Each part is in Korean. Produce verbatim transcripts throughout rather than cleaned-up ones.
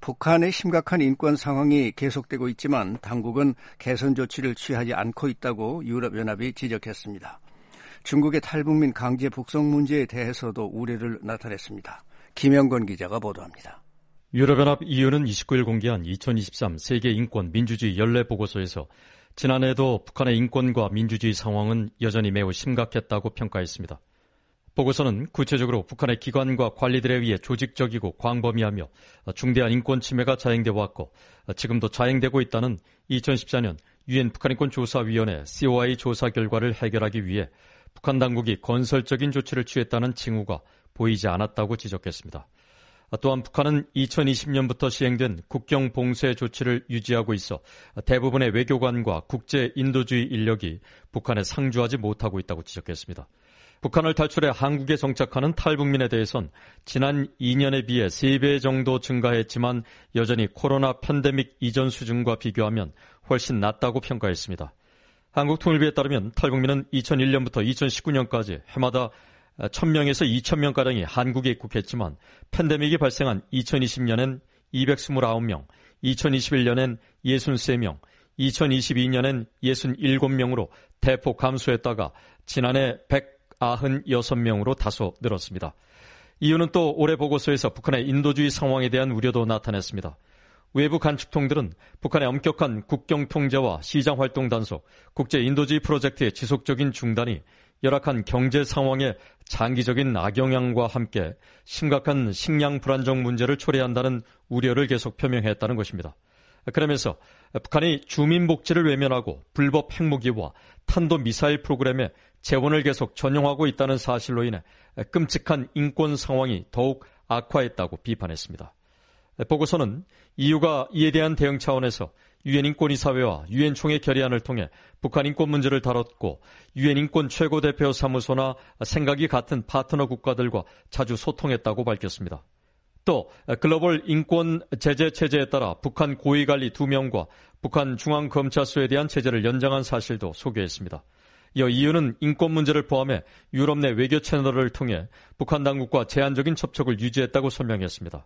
북한의 심각한 인권 상황이 계속되고 있지만 당국은 개선 조치를 취하지 않고 있다고 유럽연합이 지적했습니다. 중국의 탈북민 강제 북송 문제에 대해서도 우려를 나타냈습니다. 김영건 기자가 보도합니다. 유럽연합 이유는 이십구 일 공개한 이천이십삼 세계 인권 민주주의 연례 보고서에서 지난해에도 북한의 인권과 민주주의 상황은 여전히 매우 심각했다고 평가했습니다. 보고서는 구체적으로 북한의 기관과 관리들에 의해 조직적이고 광범위하며 중대한 인권 침해가 자행되어 왔고 지금도 자행되고 있다는 이천십사 년 유엔 북한인권조사위원회 씨오아이 조사 결과를 해결하기 위해 북한 당국이 건설적인 조치를 취했다는 징후가 보이지 않았다고 지적했습니다. 또한 북한은 이천이십 년부터 시행된 국경 봉쇄 조치를 유지하고 있어 대부분의 외교관과 국제 인도주의 인력이 북한에 상주하지 못하고 있다고 지적했습니다. 북한을 탈출해 한국에 정착하는 탈북민에 대해선 지난 이 년에 비해 세 배 정도 증가했지만 여전히 코로나 팬데믹 이전 수준과 비교하면 훨씬 낮다고 평가했습니다. 한국통일부에 따르면 탈북민은 이천일 년부터 이천십구 년까지 해마다 천 명에서 이천 명가량이 한국에 입국했지만 팬데믹이 발생한 이천이십 년엔 이백이십구 명, 이천이십일 년엔 육십삼 명, 이천이십이 년엔 육십칠 명으로 대폭 감소했다가 지난해 백구십육 명으로 다소 늘었습니다. 이유는 또 올해 보고서에서 북한의 인도주의 상황에 대한 우려도 나타냈습니다. 외부 간축통들은 북한의 엄격한 국경 통제와 시장활동 단속, 국제 인도주의 프로젝트의 지속적인 중단이 열악한 경제 상황의 장기적인 악영향과 함께 심각한 식량 불안정 문제를 초래한다는 우려를 계속 표명했다는 것입니다. 그러면서 북한이 주민 복지를 외면하고 불법 핵무기와 탄도미사일 프로그램에 재원을 계속 전용하고 있다는 사실로 인해 끔찍한 인권 상황이 더욱 악화했다고 비판했습니다. 보고서는 이유가 이에 대한 대응 차원에서 유엔 인권이사회와 유엔 총회 결의안을 통해 북한 인권 문제를 다뤘고 유엔 인권 최고대표 사무소나 생각이 같은 파트너 국가들과 자주 소통했다고 밝혔습니다. 또 글로벌 인권 제재 체제에 따라 북한 고위관리 두 명과 북한 중앙검찰소에 대한 제재를 연장한 사실도 소개했습니다. 이어 이유는 인권 문제를 포함해 유럽 내 외교 채널을 통해 북한 당국과 제한적인 접촉을 유지했다고 설명했습니다.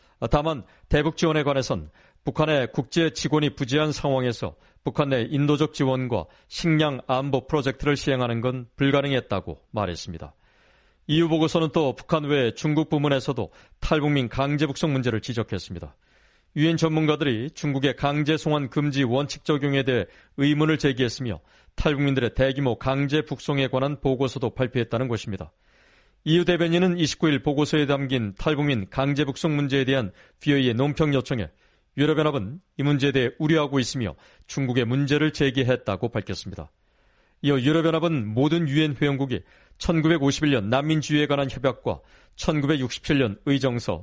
다만 대북 지원에 관해선 북한의 국제 지원이 부재한 상황에서 북한 내 인도적 지원과 식량 안보 프로젝트를 시행하는 건 불가능했다고 말했습니다. 이유 보고서는 또 북한 외 중국 부문에서도 탈북민 강제 북송 문제를 지적했습니다. 유엔 전문가들이 중국의 강제 송환 금지 원칙 적용에 대해 의문을 제기했으며 탈북민들의 대규모 강제 북송에 관한 보고서도 발표했다는 것입니다. 이유 대변인은 이십구 일 보고서에 담긴 탈북민 강제 북송 문제에 대한 비오이의 논평 요청에 유럽연합은 이 문제에 대해 우려하고 있으며 중국의 문제를 제기했다고 밝혔습니다. 이어 유럽연합은 모든 유엔 회원국이 천구백오십일 년 난민지위에 관한 협약과 천구백육십칠 년 의정서,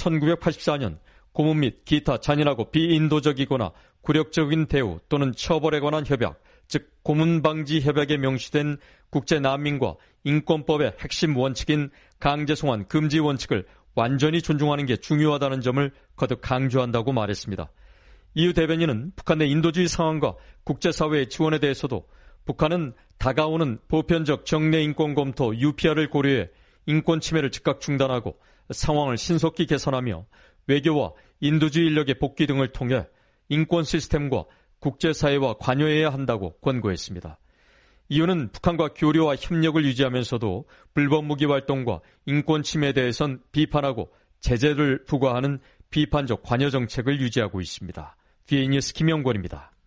천구백팔십사 년 고문 및 기타 잔인하고 비인도적이거나 굴욕적인 대우 또는 처벌에 관한 협약, 즉 고문방지 협약에 명시된 국제난민과 인권법의 핵심 원칙인 강제송환 금지 원칙을 완전히 존중하는 게 중요하다는 점을 거듭 강조한다고 말했습니다. 이유 대변인은 북한 내 인도주의 상황과 국제사회의 지원에 대해서도 북한은 다가오는 보편적 정례 인권 검토 유피아를 고려해 인권 침해를 즉각 중단하고 상황을 신속히 개선하며 외교와 인도주의 인력의 복귀 등을 통해 인권 시스템과 국제사회와 관여해야 한다고 권고했습니다. 이유는 북한과 교류와 협력을 유지하면서도 불법 무기 활동과 인권 침해에 대해선 비판하고 제재를 부과하는 비판적 관여 정책을 유지하고 있습니다. 비에이뉴스 김영권입니다.